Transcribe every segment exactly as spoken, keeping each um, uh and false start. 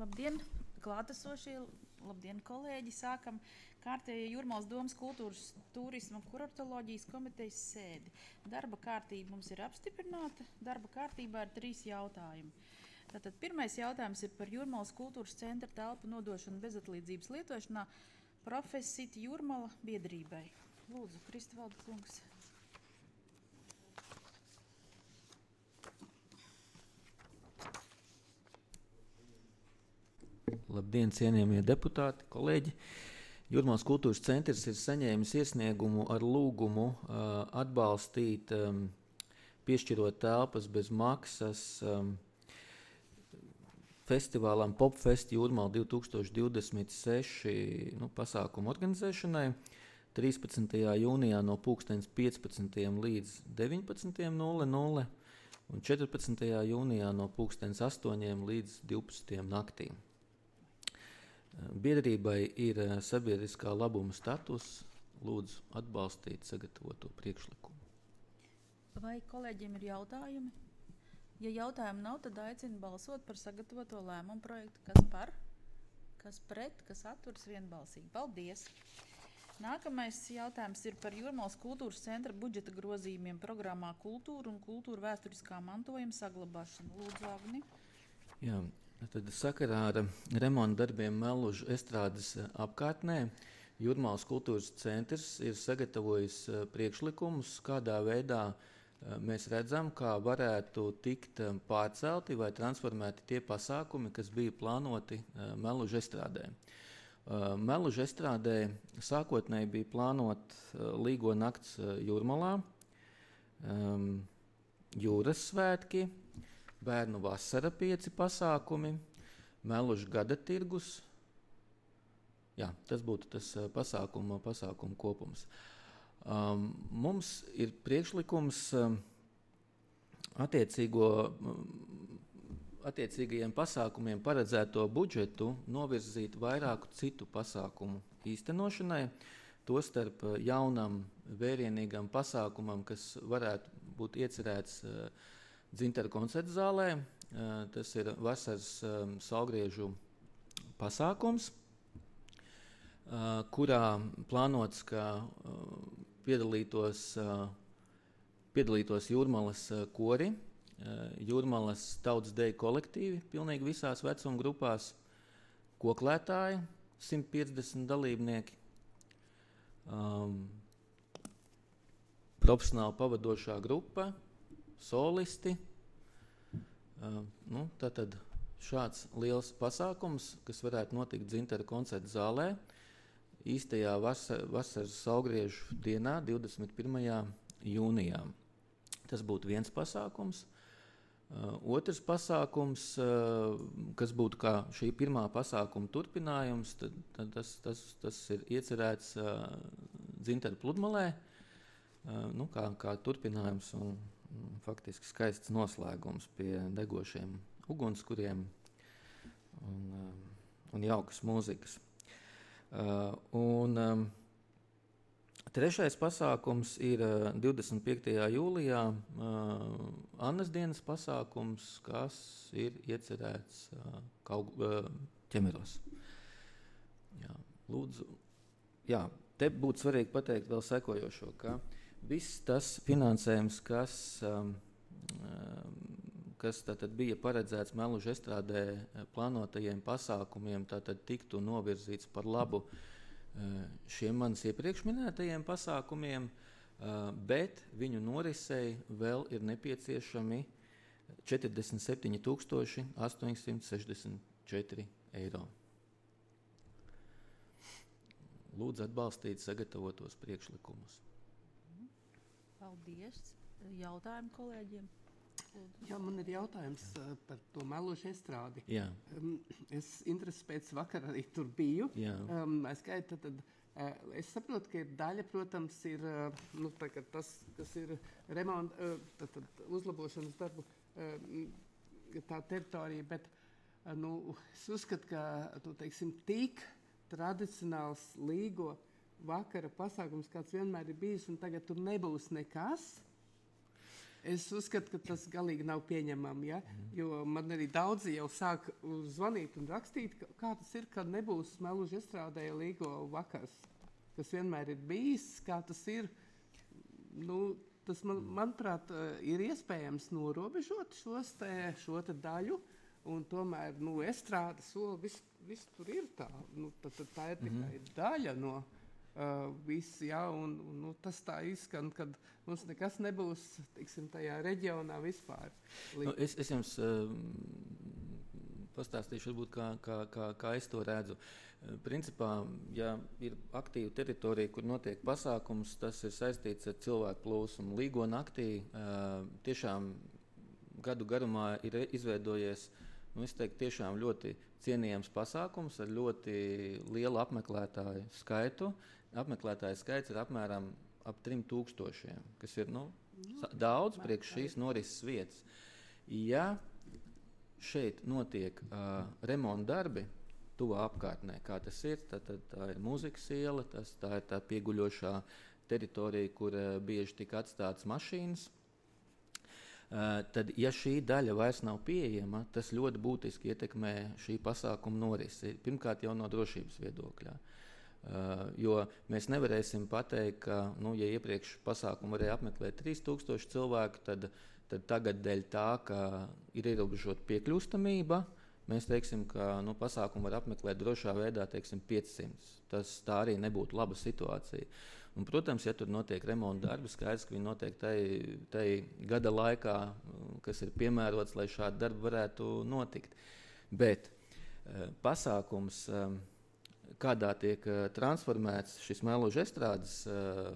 Labdien, klātesošie, labdien, kolēģi! Sākam kārtējo Jūrmalas domas kultūras, turisma un kurortoloģijas komitejas sēdi. Darba kārtība mums ir apstiprināta. Darba kārtībā ir trīs jautājumi. Tātad pirmais jautājums ir par Jūrmalas kultūras centra telpu nodošanu bezatlīdzības lietošanā Profescity Jūrmala biedrībai. Lūdzu, Kristovalda kungs. Labdien, cienījamie deputāti, kolēģi! Jūrmalas kultūras centrs ir saņēmis iesniegumu ar lūgumu uh, atbalstīt, um, piešķirot telpas bez maksas um, festivālam Popfest Jūrmala divi tūkstoši divdesmit seši nu, pasākumu organizēšanai trīspadsmitajā jūnijā no pulkstens piecpadsmitajiem līdz deviņpadsmitajiem nulle nulle un četrpadsmitajā jūnijā no pulkstens astoņiem līdz divpadsmitajiem naktī. Biedrībai ir sabiedriskā labuma status. Lūdzu atbalstīt sagatavoto priekšlikumu. Vai kolēģiem ir jautājumi? Ja jautājumu nav, tad aicinu balsot par sagatavoto lēmumu projektu. Kas par? Kas pret? Kas atturas vienbalsīgi? Paldies! Nākamais jautājums ir par Jūrmalas kultūras centra budžeta grozījumiem programmā Kultūra un kultūra vēsturiskā mantojuma saglabāšana. Lūdzu, Agni. Jā. Tad sakarā ar remonta darbiem Mellužu estrādes apkārtnē Jūrmalas kultūras centrs ir sagatavojis priekšlikumus, kādā veidā mēs redzam, kā varētu tikt pārcelti vai transformēti tie pasākumi, kas bija plānoti Mellužu estrādē. Mellužu estrādē sākotnēji bija plānot Līgo nakts Jūrmalā, jūras svētki, bērnu vasara pieci pasākumi, Mellužu gada tirgus. Jā, tas būtu tas pasākuma, pasākuma kopums. Um, mums ir priekšlikums um, attiecīgo, um, attiecīgajiem pasākumiem paredzēto budžetu novirzīt vairāku citu pasākumu īstenošanai, tostarp jaunam vērienīgam pasākumam, kas varētu būt iecerēts uh, Dzintaru koncertu zālē. Tas ir vasaras saulgriežu pasākums, kurā plānots, ka piedalītos, piedalītos Jūrmalas kori, Jūrmalas tautas deju kolektīvi, pilnīgi visās vecuma grupās, koklētāji, simt piecdesmit dalībnieki, um, profesionāli pavadošā grupa, solisti. Uh, nu, tātad šāds liels pasākums, kas varētu notikt Dzintaru koncertu zālē, īstajā vasar, vasaras saulgriežu dienā, divdesmit pirmajā jūnijā. Tas būtu viens pasākums. Uh, otrs pasākums, uh, kas būtu kā šī pirmā pasākuma turpinājums, tad, tad tas, tas, tas ir iecerēts uh, Dzintaru pludmalē, uh, nu, kā, kā turpinājums un faktiski skaists noslēgums pie degošiem ugunskuriem un, un jaukas mūzikas. Uh, un um, trešais pasākums ir uh, divdesmit piektajā jūlijā uh, Annas dienas pasākums, kas ir iecerēts uh, Kaug, uh, Ķemeros. Jā, lūdzu, jā, te būtu svarīgi pateikt vēl sekojošo, ka viss tas finansējums, kas, um, kas tātad bija paredzēts Mellužu estrādē plānotajiem pasākumiem, tātad tiktu novirzīts par labu šiem manis iepriekš minētajiem pasākumiem, bet viņu norisei vēl ir nepieciešami četrdesmit septiņi tūkstoši astoņsimt sešdesmit četri eiro. Lūdzu atbalstīt sagatavotos priekšlikumus. Paldies. Jautājumu kolēģiem? Lūdzu. Jā, man ir jautājums uh, par to Mellužu estrādi. Jā. Um, es interesi pēc vakar arī tur biju. Jā. Um, es, skaita, tad, uh, es saprotu, ka ir daļa, protams, ir uh, nu, tā, tas, kas ir remonta, uh, tad, tad uzlabošanas darbu uh, tā teritorija, bet uh, nu, es uzskatu, ka tu, teiksim, tik tradicionāls Līgo vakara pasākums, kāds vienmēr ir bijis, un tagad tur nebūs nekas. Es uzskatu, ka tas galīgi nav pieņemami, ja? Jo man arī daudzi jau sāk zvanīt un rakstīt, ka, kā tas ir, kad nebūs Meluža estrādē Līgo vakars, kas vienmēr ir bijis, kā tas ir. Nu, tas, man, manuprāt, ir iespējams norobežot šos te, šo te daļu, un tomēr, nu, estrāde, soli, viss vis tur ir tā. Nu, tad, tad tā ir tikai mm-hmm. daļa no uh, viss, jā, un, un nu, tas tā izskan, kad mums nekas nebūs, tiksim, tajā reģionā vispār. Nu, es, es jums uh, pastāstīšu, varbūt, kā, kā, kā, kā es to redzu. Uh, principā, ja ir aktīva teritorija, kur notiek pasākums, tas ir saistīts ar cilvēku plūsmu. Līgo naktī uh, tiešām gadu garumā ir izveidojies, nu, es teiktu, tiešām ļoti cienījams pasākums ar ļoti lielu apmeklētāju skaitu. Apmeklētāju skaits ir apmēram ap trim tūkstošiem, kas ir, nu, daudz priekš šīs norises vietas. Ja šeit notiek uh, remonta darbi tuvā apkārtnē, kā tas ir, tad, tad tā ir mūzikas iela, tas, tā ir tā pieguļošā teritorija, kur uh, bieži tika atstātas mašīnas. Uh, tad, ja šī daļa vairs nav pieejama, tas ļoti būtiski ietekmē šī pasākuma norisi. Pirmkārt, jau no drošības viedokļa. Uh, jo mēs nevarēsim pateikt, ka, nu, ja iepriekš pasākumu varēja apmeklēt trīs tūkstoši cilvēku, tad, tad tagad dēļ tā, ka ir ierobežota piekļūstamība, mēs teiksim, ka, nu, pasākumu var apmeklēt drošā veidā, teiksim, piecsimt. Tas tā arī nebūtu laba situācija. Un, protams, ja tur notiek remonta darbi, skaidrs, ka viņi notiek tai, tai gada laikā, kas ir piemērots, lai šādi darbi varētu notikt. Bet uh, pasākums, um, kādā tiek uh, transformēts šis Meluža estrādes uh,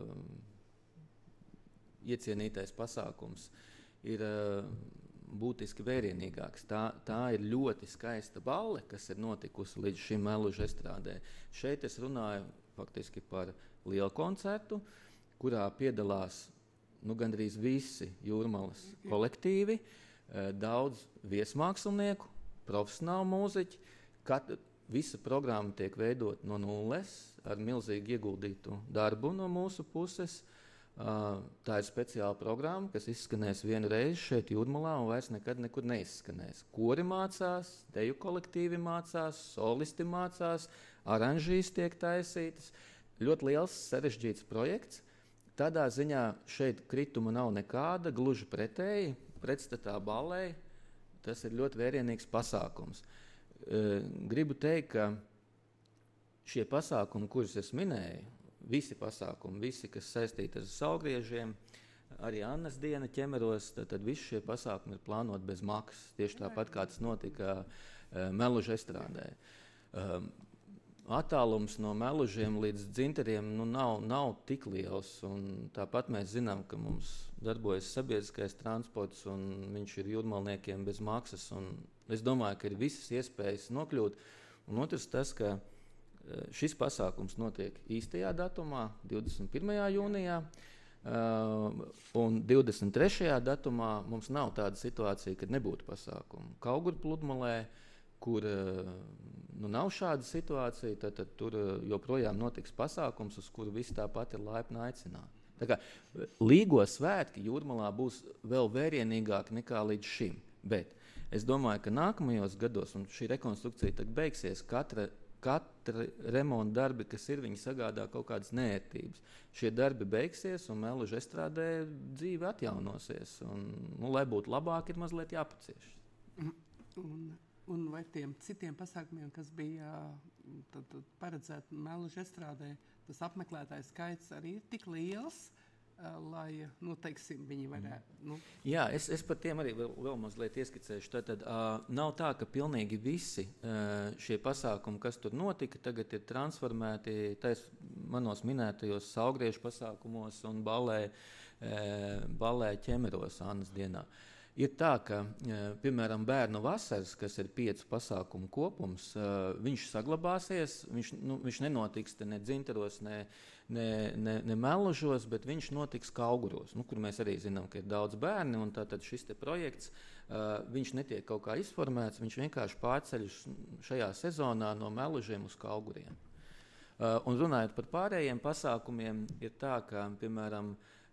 iecienītais pasākums, ir uh, būtiski vērienīgāks. Tā, tā ir ļoti skaista balle, kas ir notikusi līdz šim Meluža estrādē. Šeit es runāju faktiski par lielu koncertu, kurā piedalās nu, gandrīz visi Jūrmalas kolektīvi, daudz viesmākslinieku, profesionāli mūziķi. Kat, visa programma tiek veidot no nulles ar milzīgu ieguldītu darbu no mūsu puses. Tā ir speciāla programma, kas izskanēs vienu reizi šeit Jūrmalā un vairs nekad nekur neizskanēs. Kori mācās, deju kolektīvi mācās, solisti mācās, aranžīs tiek taisītas. Ļoti liels, sarežģīts projekts. Tādā ziņā šeit krituma nav nekāda, gluži pretēji, pretstatā ballei. Tas ir ļoti vērienīgs pasākums. E, gribu teikt, ka šie pasākumi, kurus es minēju, visi pasākumi, visi, kas saistīti ar saulgriežiem, arī Annas diena ķemeros, tad, tad visi šie pasākumi ir plānoti bez maksas, tieši tāpat, kā tas notika e, Meluža estrādē. E, Attālums no Melužiem līdz Dzinteriem nu, nav, nav tik liels. Tāpat mēs zinām, ka mums darbojas sabiedriskais transports un viņš ir jūrmalniekiem bez maksas. Es domāju, ka ir visas iespējas nokļūt. Un otrs tas, ka šis pasākums notiek īstajā datumā, divdesmit pirmajā jūnijā. Uh, un divdesmit trešajā datumā mums nav tāda situācija, kad nebūtu pasākumu. Kauguru pludmalē, kur nu, nav šāda situācija, tad, tad tur joprojām notiks pasākums, uz kuru visi tāpat ir laipni aicināti. Tā kā Līgo svētki Jūrmalā būs vēl vērienīgāki nekā līdz šim. Bet es domāju, ka nākamajos gados, un šī rekonstrukcija tad beigsies, katra, katra remonta darbi, kas ir, viņi sagādā kaut kādas neērtības. Šie darbi beigsies, un Meluža estrādē dzīve atjaunosies. Un, nu, lai būtu labāk, ir mazliet jāpacieš. Un... Un vai tiem citiem pasākumiem, kas bija tad, tad paredzēti Meluža estrādē, tas apmeklētājs skaits arī ir tik liels, uh, lai, nu, teiksim, viņi varētu... Nu. Jā, es, es par tiem arī vēl, vēl mazliet ieskicēšu. Tātad uh, nav tā, ka pilnīgi visi uh, šie pasākumi, kas tur notika, tagad ir transformēti tais manos minētajos saulgriežu pasākumos un ballē, uh, ballē ķemeros Annas dienā. Ir tā, ka, piemēram, bērnu vasaras, kas ir piecu pasākumu kopums, viņš saglabāsies, viņš, nu, viņš nenotiks ne Dzinteros, ne, ne, ne, ne Melužos, bet viņš notiks Kauguros, nu, kur mēs arī zinām, ka ir daudz bērni, un tātad šis te projekts, viņš netiek kaut kā izformēts, viņš vienkārši pārceļas šajā sezonā no Melužiem uz Kauguriem. Un runājot par pārējiem pasākumiem, ir tā, ka, piemēram,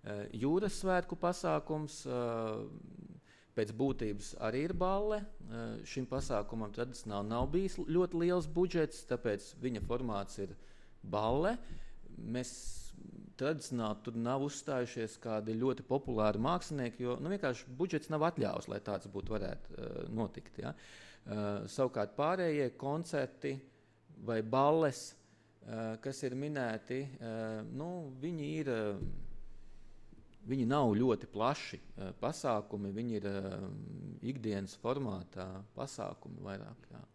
Jūras svētku pasākums pēc būtības arī ir balle. Šim pasākumam tradicionāli nav bijis ļoti liels budžets, tāpēc viņa formāts ir balle. Mēs tradicionāli tur nav uzstājušies kādi ļoti populāri mākslinieki, jo nu, vienkārši budžets nav atļaus, lai tāds būtu varētu uh, notikt. Ja? Uh, savukārt pārējie koncerti vai balles, uh, kas ir minēti, uh, nu, viņi ir, uh, viņi nav ļoti plaši uh, pasākumi, viņi ir uh, ikdienas formātā pasākumi vairāk. Jā.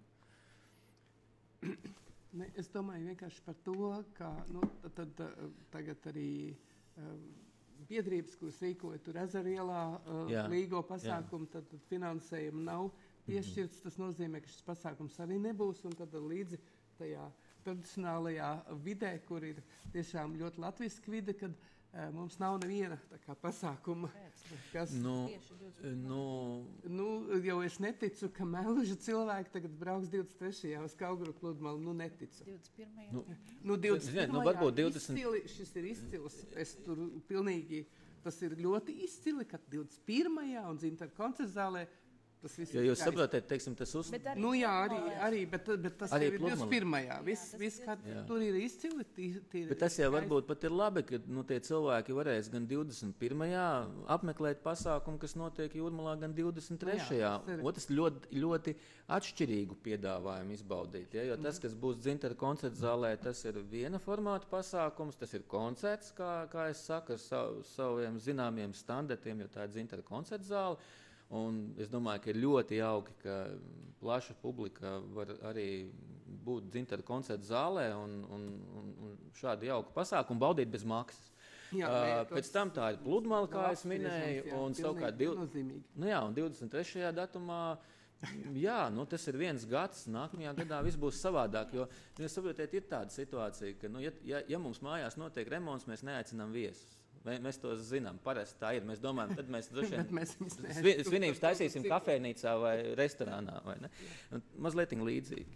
Ne, es domāju vienkārši par to, ka nu, tad, tad, tagad arī uh, biedrības, kuras rīkoja tur Ezerielā uh, Jā. līgo pasākumu, tad, tad finansējumu nav piešķirts. Mm-hmm. Tas nozīmē, ka šis pasākums arī nebūs. Un tad līdzi tajā tradicionālajā vidē, kur ir tiešām ļoti latviska vide, kad uh, mums nav neviena tā kā pasākuma. Kas, nu, nu, nu, jo es neticu, ka Melluža cilvēki tagad brauks divdesmit trešajā uz Kauguru pludmali. Nu, neticu. divdesmit pirmajā Nu, nu, divdesmit pirmajā nu, varbūt divdesmit izcili, šis ir izcils. Es tur pilnīgi, tas ir ļoti izcili, ka divdesmit pirmajā un Dzintara koncerta zālē tas viss ja ir jūs skaisti. saprotat, teiksim, tas uz... Bet arī Nu jā, arī, pludmalē. arī bet, bet tas Arī arī ir pludmalē. divdesmit pirmajā Viss, Jā, tas viss ir kā Jā. tur ir izcili. Tī, tī, Bet tas jau varbūt pat ir labi, ka nu, tie cilvēki varēs gan divdesmit pirmajā apmeklēt pasākumu, kas notiek Jūrmalā, gan divdesmit trešajā tas ir- Otrs ļoti, ļoti atšķirīgu piedāvājumu izbaudīt. Ja? Jo tas, kas būs Dzintara koncerta zālē, tas ir viena formāta pasākums, tas ir koncerts, kā, kā es saku, ar sav, saviem zināmiem standartiem, jo tā ir Dzintara koncerta zāle. Un es domāju, ka ir ļoti jauki, ka plaša publika var arī būt Dzintara koncerta zālē un, un, un, un šādu jauku pasākumu baudīt bez maksas. Jā, Uh, nē, pēc tas- tam tā ir pludmale, kā es Labs minēju, priekšlikums, jā, un savukārt pilnīgi div... nozīmīgi. nu, jā, un divdesmit trešajā datumā, jā, nu, tas ir viens gads, nākamajā gadā viss būs savādāk, jo, jūs saprotiet, ir tāda situācija, ka, nu, ja, ja, ja mums mājās notiek remonts, mēs neaicinām viesus. Mē- Mēs to zinām, parasti tā ir. Mēs domājam, tad mēs droši Bet vien mēs viņus svi- neaizsūtām svinības kaut taisīsim kur citur. kafejnīcā vai restorānā. Vai ne? Un mazliet līdzīgi.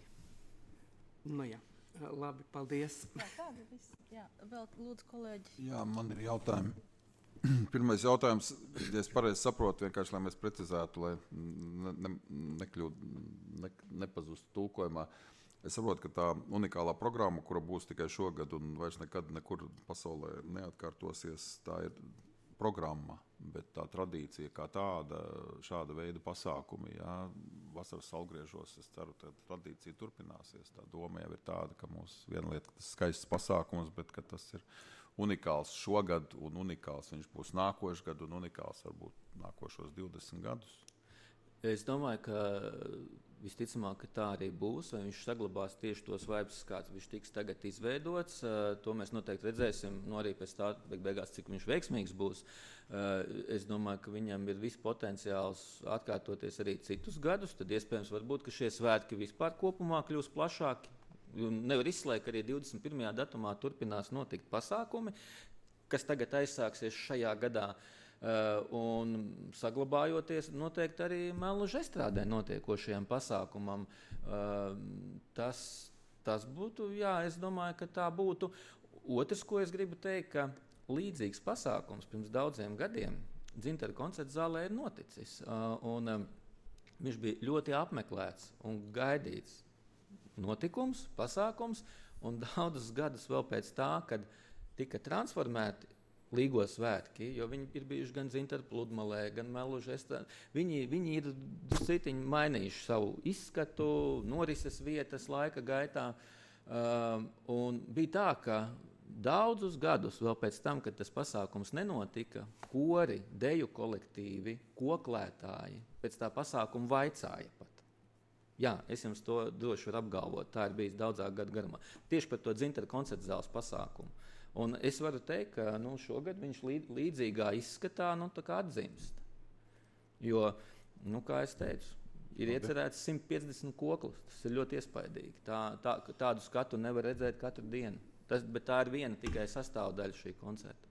Nu jā, labi, paldies. Jā, tāda viss. Jā, vēl lūdzu, kolēģi. Jā, man ir jautājumi. Pirmais jautājums, ja es pareizi saprotu, vienkārši, lai mēs precizētu, lai ne, ne, nekļūd, ne, nepazustu tulkojumā. Es saprotu, ka tā unikālā programma, kura būs tikai šogad un vairs nekad nekur pasaulē neatkārtosies, tā ir programma, bet tā tradīcija kā tāda, šāda veida pasākumi, jā, vasaras saulgriežos, es ceru, ka tradīcija turpināsies. Tā doma jau ir tāda, ka mums viena lieta, ka tas skaists pasākums, bet ka tas ir unikāls šogad un unikāls viņš būs nākošais gadu un unikāls varbūt nākošos divdesmit gadus. Es domāju, ka visticamāk, ka tā arī būs, vai viņš saglabās tieši tos vibes, kāds viņš tiks tagad izveidots. Uh, to mēs noteikti redzēsim, nu arī pēc tā beig beigās, cik viņš veiksmīgs būs. Uh, es domāju, ka viņam ir viss potenciāls atkārtoties arī citus gadus, tad iespējams varbūt, ka šie svētki vispār kopumā kļūs plašāki. Nevar izslēgt, ka arī divdesmit pirmajā datumā turpinās notikt pasākumi, kas tagad aizsāksies šajā gadā. Uh, un saglabājoties noteikti arī Melluža estrādē notiekošajam pasākumam. Uh, tas, tas būtu, jā, es domāju, ka tā būtu. Otrs, ko es gribu teikt, ka līdzīgs pasākums pirms daudziem gadiem Dzintara koncerta zālē ir noticis. Uh, un um, viņš bija ļoti apmeklēts un gaidīts notikums, pasākums, un daudzus gadus vēl pēc tā, kad tika transformēti Līgo svētki, jo viņi ir bijuši gan Dzintara pludmalē, gan Melluža estrādē. Viņi, viņi ir citiņi mainījuši savu izskatu, norises vietas laika gaitā. Uh, un bija tā, ka daudzus gadus vēl pēc tam, kad tas pasākums nenotika, kori, deju kolektīvi, koklētāji pēc tā pasākuma vaicāja pat. Jā, es jums to droši varu apgalvot, tā ir bijis daudzāk gadu garumā. Tieši par to Dzintara koncerta zāles pasākumu. Un es varu teikt, ka nu, šogad viņš līd, līdzīgā izskatā nu, atdzimst. Jo, nu, kā es teicu, ir Labi. iecerēts simt piecdesmit koklis. Tas ir ļoti iespaidīgi. Tā, tā, tādu skatu nevar redzēt katru dienu. Tas, bet tā ir viena tikai sastāvdaļa šī koncerta.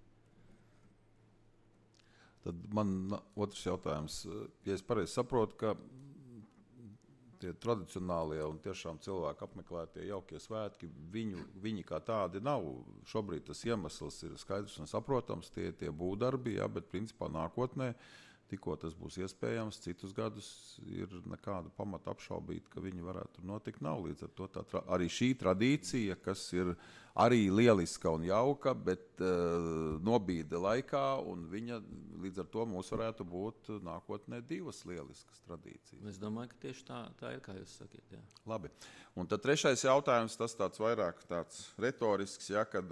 Tad man na- otrs jautājums. Ja es pareizi saprotu, ka tie tradicionālie un tiešām cilvēku apmeklētie jaukie svētki, viņu, viņi kā tādi nav. Šobrīd tas iemesls ir skaidrs un saprotams, tie, tie būvdarbi, jā, bet principā nākotnē, tikko tas būs iespējams, citus gadus ir nekāda pamata apšaubīt, ka viņi varētu notikt nav. Līdz ar to tā, tra- arī šī tradīcija, kas ir arī lieliska un jauka, bet uh, nobīde laikā, un viņa līdz ar to mums varētu būt nākotnē divas lieliskas tradīcijas. Es domāju, ka tieši tā, tā ir, kā jūs sakiet. Jā. Labi. Un tad trešais jautājums, tas tāds vairāk tāds retorisks, ja, kad,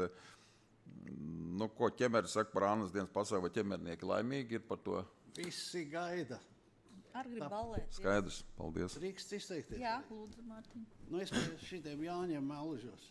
nu, ko ķemeri saka par Annas dienas pasauku, vai ķemernieki laimīgi ir par to? Visi gaida. Ar grib ballēt. jā. Skaidrs, paldies. Drīkst izteikties. Jā, lūdzu, Mārtiņ. Nu, es pie šitiem Jāņiem melžos.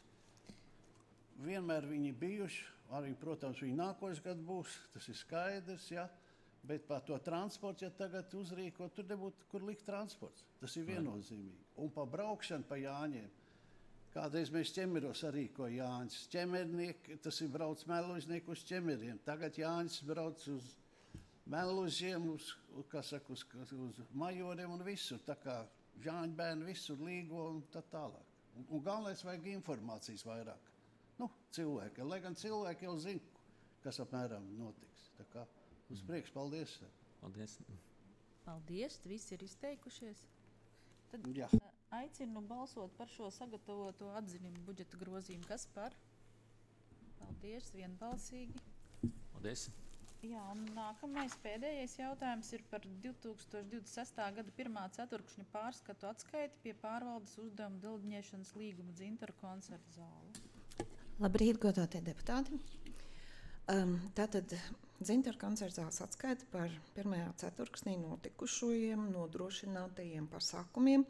Vienmēr viņi bijuši, arī, protams, viņi nākošais gadu būs, tas ir skaidrs, ja? Bet par to transportu, ja tagad uzrīko, tur nebūtu, kur likt transports. Tas ir viennozīmīgi. Un pa braukšanu pa Jāņiem. Kādreiz mēs ķemeros arī ko Jāņus. Ķemernieki, tas ir brauc melužnieku uz ķemeriem. Tagad Jāņus brauc uz melužiem, uz, kā saka, uz, uz majoriem un visur. Tā kā Jāņu bērni visur līgo un tā tālāk. Un, un galvenais vajag informācijas vairāk. Nu, cilvēki, lai gan cilvēki jau zina, kas apmēram notiks. Tā kā uz priekšu, paldies. Paldies. Paldies, visi ir izteikušies. Tad Jā. ā, aicinu balsot par šo sagatavoto atziņumu budžeta grozījumu. Kas par? Paldies, vienbalsīgi. Paldies. Jā, un nākamais pēdējais jautājums ir par divi tūkstoši divdesmit sestā gada pirmā ceturkšņa pārskatu atskaiti pie pārvaldes uzdevuma deleģēšanas līguma Dzintaru koncertu zāli. Labrīt, godātie deputāti. Um, tātad Dzintaru koncertu zāles atskaita par pirmajā ceturksnī notikušajiem nodrošinātajiem pasākumiem.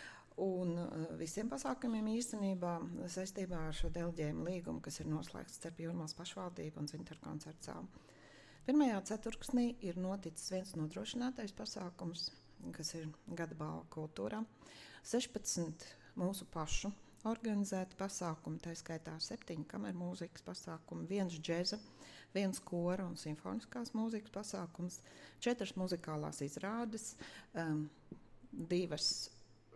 Un uh, visiem pasākumiem īstenībā saistībā ar šo deleģējumu līgumu, kas ir noslēgts starp Jūrmālas pašvaldību un Dzintaru koncertu zāli. Pirmajā ceturksnī ir noticis viens nodrošinātais pasākums, kas ir gada balva kultūrā. sešpadsmit mūsu pašu organizēti pasākumi, tā skaitā septiņi kameru mūzikas pasākumi, viens džeza, viens kora un simfoniskās mūzikas pasākums, četras muzikālās izrādes, um, divas,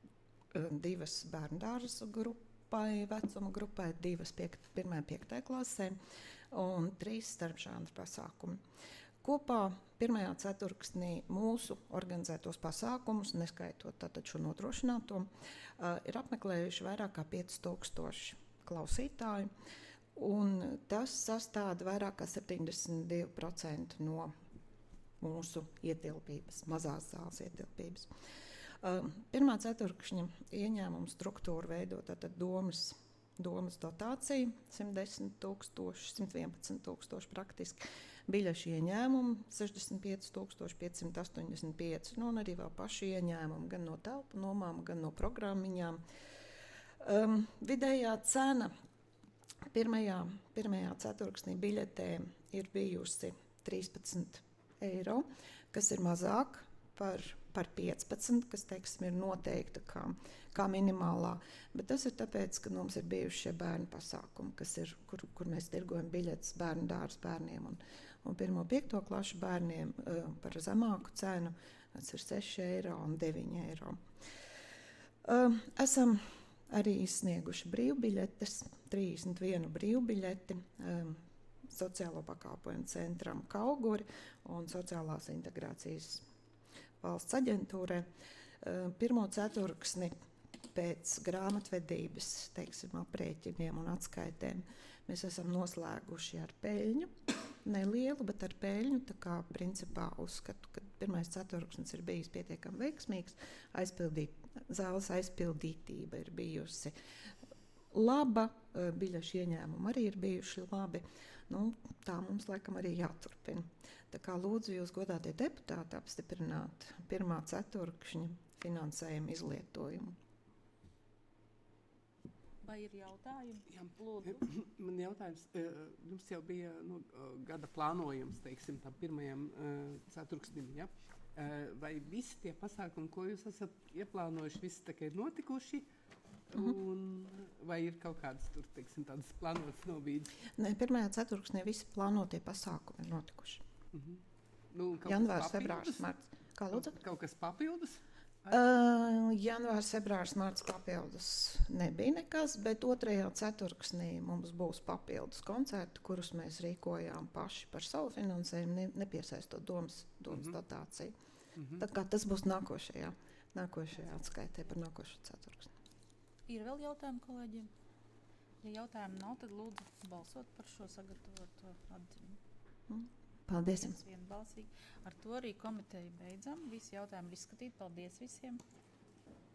um, divas bērndārza grupai, vecuma grupai, divas piekt, pirmajai piektajai klasē un trīs starpžānru pasākumi. Kopā pirmajā ceturksnī mūsu organizētos pasākumus, neskaitot tātad šo nodrošināto, uh, ir apmeklējuši vairāk kā pieci tūkstoši klausītāju, un tas sastāda vairāk kā septiņdesmit divi procenti no mūsu ietilpības, mazās zāles ietilpības. Uh, pirmā ceturkšņa ieņēmuma struktūra veido tātad domas Domas dotācija simt desmit tūkstoši, simt vienpadsmit tūkstoši praktiski, biļešu ieņēmumu sešdesmit pieci tūkstoši piecsimt astoņdesmit pieci, nu, un arī vēl pašu ieņēmumu gan no telpu nomām, gan no programmiņām. Um, vidējā cena pirmajā, pirmajā ceturksnī biļetēm ir bijusi trīspadsmit eiro, kas ir mazāk par par piecpadsmit, kas, teiksim, ir noteikta kā, kā minimālā, bet tas ir tāpēc, ka mums ir bijuši šie bērnu pasākumi, kas ir, kur, kur mēs tirgojam biļetes bērnu dārza bērniem un, un pirmo piekto klašu bērniem uh, par zemāku cenu, tas ir seši eiro un deviņi eiro. Uh, esam arī izsnieguši brīvbiļetes, trīsdesmit vienu brīvbiļeti, um, sociālo pakalpojumu centram Kauguri un sociālās integrācijas valsts aģentūrē. Pirmo ceturksni pēc grāmatvedības, teiksim, aprēķiniem un atskaitēm mēs esam noslēguši ar peļņu, nelielu, bet ar peļņu, tā kā principā uzskatu, ka pirmais ceturksnis ir bijis pietiekami veiksmīgs, aizpildīt, zāles aizpildītība ir bijusi laba, biļešu ieņēmumi arī ir bijuši labi, nu, tā mums laikam arī jāturpina. Tā kā lūdzu jūs, godātie deputāti, apstiprināt pirmā ceturkšņa finansējuma izlietojumu. Vai ir jautājumi? Jā. Lūdzu. Man jautājums, eh, jums jau bija nu, gada plānojums, teiksim, tam pirmajam uh, ceturksnim, ja? Uh, vai visi tie pasākumi, ko jūs esat ieplānojuši, visi tā kā ir notikuši? Un vai ir kaut kādas tur, teiksim, tādas plānotas nobīdes? Nē, pirmajā ceturksnī visi plānotie pasākumi ir notikuši. Uh-huh. Nu, kaut kas Janvārs, papildus? februārs, marts. Kā lūdzu? Kaut kas papildus? Uh, janvārs, februārs, mārts papildus nebija nekas, bet otrajā ceturksnī mums būs papildus koncerti, kurus mēs rīkojām paši par savu finansējumu, ne, nepiesaistot domas, domas mm -hmm. dotāciju. Mm -hmm. Tā kā tas būs nākošajā, nākošajā atskaitē par nākošo ceturksni. Ir vēl jautājumi kolēģiem? Ja jautājumu nav, tad lūdzu balsot par šo sagatavoto atziņu. Mm. Paldies jums! Vienbalsīgi. Ar to arī komiteju beidzam. Visi jautājumi ir izskatīti. Paldies visiem!